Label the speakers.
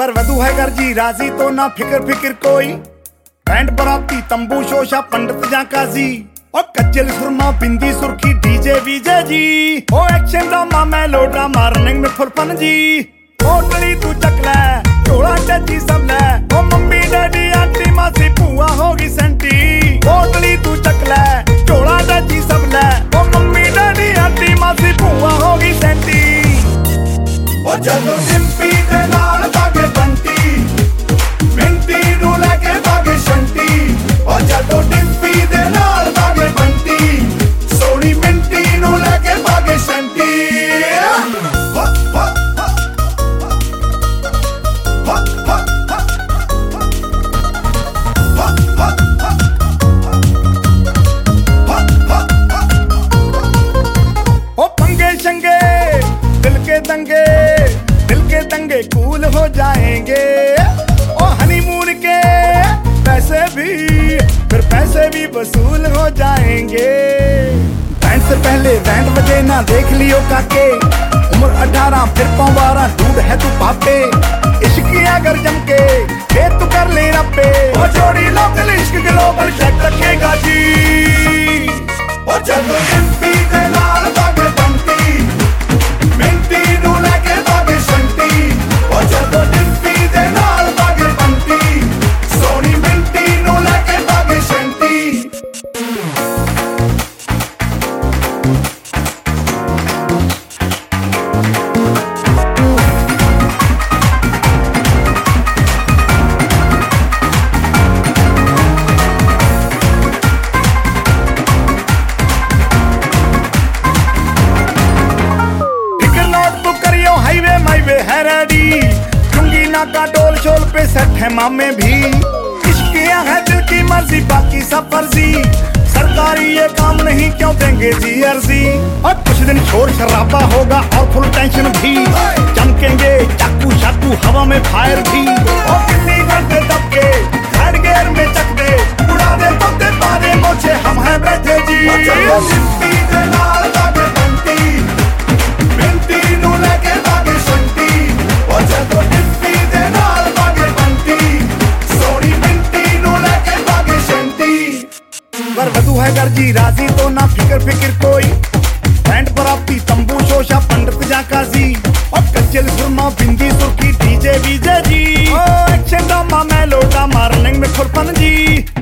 Speaker 1: वर वधु है घर जी राजी तो ना फिक्र फिक्र कोई। बैंड बराती तंबू शोशा पंडित जा काजी और कज्जल सुरमा बिंदी सुर्खी डीजे वीजे जी। ओ action drama melodrama running में फुल फन जी। होटली तू चकला चोला चाची सब ले। ओ मम्मी डैडी आंटी मासी पुआ होगी सेंटी। होटली तू चकला चोला चाची सब ले। ओ मम्मी डैडी आंटी मासी पुआ होगी सेंटी। ओ चलो डिम्पी दे नाल बागे बंटी मिंटी नू लेके बागे शंटी। ओ चलो डिम्पी दे नाल बागे बंटी सोनी मिंटी नू लेके बागे शंटी। ओ पंगे शंगे दिल के दंगे कूल हो जाएंगे। ओ हनीमून के पैसे भी वसूल हो जाएंगे। बैंड से पहले बैंड बजे ना देख लियो काके। उम्र 18 फिर 12 दूध है तू पापे। इश्क अगर जम के फिर तू कर ले रब्बे। ओ जोड़ी लोकल इश्क ग्लोबल चेक रखेगा जी। ओ चलो डिम्पी दे नाल बागे बंटी मिंटी नू लेके बागे शंटी। ओ चलो डिम्पी दे नाल बागे बंटी सोनी मिंटी नू लेके बागे शंटी। है रेडी चुंगी नाका डोल शोल पे सेट है मामे भी। इश्कियां है दिल की मर्जी बाकी सब फर्जी। सरकारी ये काम नहीं क्यों देंगे जी अर्जी। और कुछ दिन शोर शराबा होगा और फुल टेंशन भी। चमकेंगे चाकू चाकू हवा में फायर भी। और कितनी घंटे दबके थर्ड गियर में चक दे उड़ा दे तो दे पारे मोछे हम हैं बैठे जी। डिम्पी दे नाल बागे बंटी मिंटी नू लेके बागे शंटी। ओ चलो डिम्पी दे नाल बागे बंटी सोनी मिंटी नू लेके बागे शंटी। वर वधु है घर जी राजी तो ना फिक्र कोई। बैंड बराती तंबू शोशा पंडित जा काजी और कज्जल सुरमा बिंदी सुर्खी डीजे वीजे जी। ओ action drama melodrama running में फुल फन जी।